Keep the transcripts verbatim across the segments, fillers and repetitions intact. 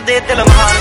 ਕਰਦੇ ਦਿਲ ਮਾਰ।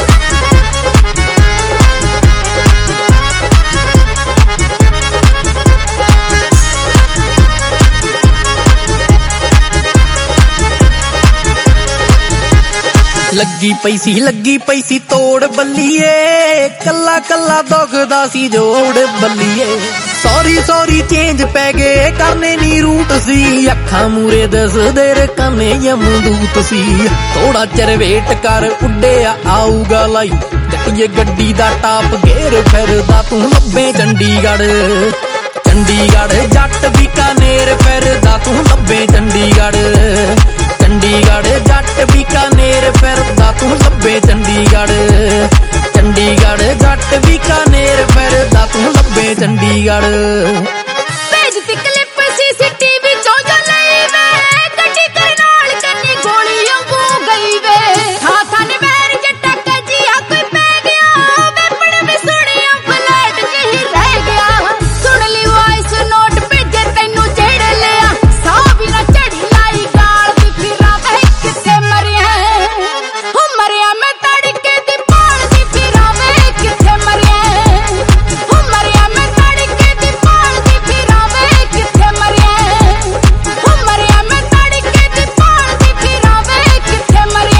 ਲੱਗੀ ਪਈ ਸੀ ਲੱਗੀ ਪਈ ਸੀ ਤੋੜ ਬੱਲੀਏ, ਕੱਲਾ ਕੱਲਾ ਦੁਖਦਾ ਸੀ ਜੋੜ ਬੱਲੀਏ। ਸੌਰੀ ਸੌਰੀ ਚੇਂਜ ਪੈ ਗਏ ਕਰਨੇ ਨੀ ਰੂਟ ਸੀ, ਅੱਖਾਂ ਮੂਰੇ ਦਸਦੇ ਰਕਾਨੇ ਯਮਦੂਤ ਸੀ। ਥੋੜਾ ਚਿਰ ਵੇਟ ਕਰ ਉੱਡਿਆ ਆਊਗਾ ਲਾਈ, ਗੱਡੀਏ ਗੱਡੀ ਦਾ ਟਾਪ ਗੇਰ ਫਿਰਦਾ ਤੂੰ ਲੱਭੇ ਚੰਡੀਗੜ੍ਹ। ਚੰਡੀਗੜ੍ਹ ਜੱਟ ਬੀਕਾਨੇਰ ਫਿਰਦਾ ਤੂੰ ਲੱਭੇ ਚੰਡੀਗੜ੍ਹ। ਚੰਡੀਗੜ੍ਹ ਜੱਟ ਬੀਕਾਨੇਰ ਫਿਰਦਾ ਤੂੰ ਲੱਭੇ ਚੰਡੀਗੜ੍ਹ। ਚੰਡੀਗੜ੍ਹ ਜੱਟ ਬੀਕਾਨੇਰ ਫਿਰਦਾ ਤੂੰ ਲੱਭੇ ਚੰਡੀਗੜ੍ਹ। ਭੇਜ ਤੀ ਕਲਿੱਪ ਸੀਸੀਟੀਵੀ ਚੋਂ ਜੋ ਲਈ ਵੇ, ਗੱਡੀ ਤੇਰੇ ਨਾਲ ਕੰਨੀ ਗੋਲੀ ਵਾਂਗੂ ਗਈ ਵੇ। ਥਾਂ ਥਾਂ ਨੀ ਵੈਰ ਜੱਟਾ ਕੱਜਿਆ ਕੋਈ ਪੈ ਗਿਆ, ਵੇਪਣ ਵੀ ਸੁਣਿਆ ਫਲੈਟ ਜਿਹੀ ਰਹਿ ਗਿਆ। ਸੁਣ ਲਈ ਵਾਇਸ ਨੋਟ ਭੇਜੇ ਤੈਨੂੰ ਜਿਹੜੇ ਲਿਆ, ਸਾਹ ਵੀ ਨਾ ਝੜੀ ਲਾਈ ਗਾਲ ਦੀ ਫਿਰਾਂ ਵੇ ਕਿੱਥੇ ਮਰਿਆ। ਹੋ ਮਰਿਆ ਮੈਂ ਤੜਕੇ ਦੀ ਭਾਲ ਦੀ ਫਿਰਾਂ ਵੇ ਕਿੱਥੇ ਮਰਿਆ। ਹੋ ਮਰਿਆ ਮੈਂ ਤੜਕੇ ਦੀ ਭਾਲ ਦੀ ਫਿਰਾਂ ਵੇ ਕਿੱਥੇ ਮਰਿਆ। ਹੋ ਮਰਿਆ ਮੈਂ ਤੜਕੇ ਦੀ ਭਾਲ ਦੀ ਫਿਰਾਂ ਵੇ ਕਿੱਥੇ ਮਰਿਆ।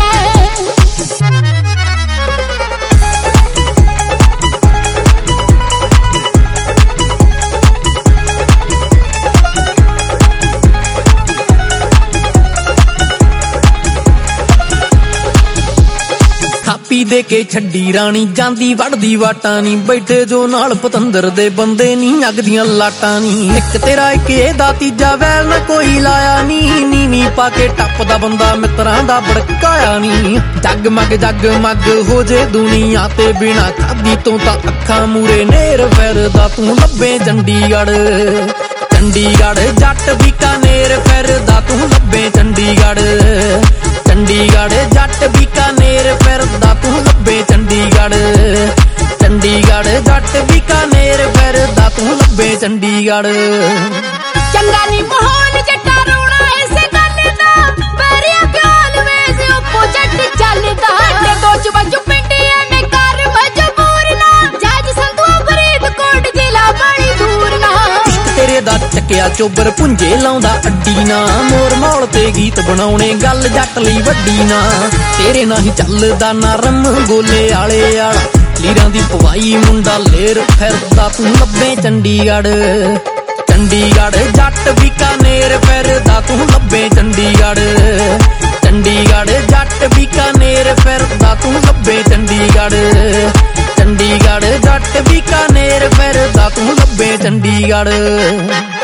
ਥਾਪੀ ਦੇ ਕੇ ਛੱਡੀ ਰਾਣੀ ਜਾਂਦੀ ਵੜਦੀ ਵਾਟਾਂ ਨੀ, ਬੈਠੇ ਜੋ ਨਾਲ ਪਤੰਦਰ ਦੇ ਬੰਦੇ ਨੀ ਅੱਗ ਦੀਆਂ ਲਾਟਾਂ ਨੀ। ਇੱਕ ਤੇਰਾ ਇੱਕ ਇਹਦਾ ਤੀਜਾ ਵੈਲ ਨਾ ਕੋਈ ਲਾਇਆ ਨੀ, ਨੀਵੀਂ ਪਾ ਕੇ ਟੱਪਦਾ ਬੰਦਾ ਮਿੱਤਰਾਂ ਦਾ ਭੜਕਾਇਆ ਨੀ। ਜਗਮਗ ਜਗਮਗ ਹੋ ਜੇ ਦੁਨੀਆ ਤੇ ਬਿਨਾ ਖਾਦੀ ਤੋਂ ਤਾਂ ਅੱਖਾਂ ਮੂਰੇ ਨੇਰ ਫਿਰਦਾ ਤੂੰ ਲੱਭੇ ਚੰਡੀਗੜ੍ਹ। ਚੰਡੀਗੜ੍ਹ ਜੱਟ ਬੀਕਾਨੇਰ ਫਿਰਦਾ ਤੂੰ ਲੱਭੇ ਚੰਡੀਗੜ੍ਹ। ਚੰਡੀਗੜ੍ਹ ਜੱਟ ਬੀਕਾਨੇਰ ਫਿਰਦਾ ਤੂੰ ਲੱਭੇ ਚੰਡੀਗੜ੍ਹ। ਚੰਡੀਗੜ੍ਹ ਜੱਟ ਬੀਕਾਨੇਰ ਫਿਰਦਾ ਤੂੰ ਲੱਭੇ ਚੰਡੀਗੜ੍ਹ। ਚੰਗਾ ਨੀ ਮਾਹੌਲ ਜੱਟਾ ਰੋਣਾ ਇਸੇ ਗੱਲ ਦਾ, ਬਰਿਆ ਖਿਆਲ ਵੇਸ ਉੱਪੋ ਜੱਟ ਚੱਲਦਾ। ਤੇ ਦੋਚ ਵਜੂ ਪਿੰਡੀਆਂ ਨੇ ਕਰ ਮਜਬੂਰ ਨਾ, ਜੱਜ ਸੰਧੂਆ ਫਰੀਦਕੋਟ ਜ਼ਿਲ੍ਹਾ ਬੜੀ ਦੂਰ ਨਾ। ਤੇਰੇ ਦਾ ਚੱਕਿਆ ਚੋਬਰ ਪੁੰਜੇ ਲਾਉਂਦਾ ਅੱਡੀ ਨਾ, ਮੋਰ ਮੌਲ ਤੇ ਗੀਤ ਬਣਾਉਣੇ ਗੱਲ ਜੱਟ ਲਈ ਵੱਡੀ ਨਾ। ਤੇਰੇ ਨਾਲ ਹੀ ਚੱਲਦਾ ਨਰਮ ਗੋਲੇ ਆਲੇ ਆਲਾ, ਲੀਰਾਂ ਦੀ ਪਵਾਈ ਮੁੰਡਾ ਲੇਰ ਫਿਰਦਾ ਤੂੰ ਲੱਭੇ ਚੰਡੀਗੜ੍ਹ। ਚੰਡੀਗੜ੍ਹ ਜੱਟ ਬੀਕਾਨੇਰ ਫਿਰਦਾ ਤੂੰ ਲੱਭੇ ਚੰਡੀਗੜ੍ਹ। ਚੰਡੀਗੜ੍ਹ ਜੱਟ ਬੀਕਾਨੇਰ ਫਿਰਦਾ ਤੂੰ ਲੱਭੇ ਚੰਡੀਗੜ੍ਹ। ਚੰਡੀਗੜ੍ਹ ਜੱਟ ਬੀਕਾਨੇਰ ਫਿਰਦਾ ਤੂੰ ਲੱਭੇ ਚੰਡੀਗੜ੍ਹ।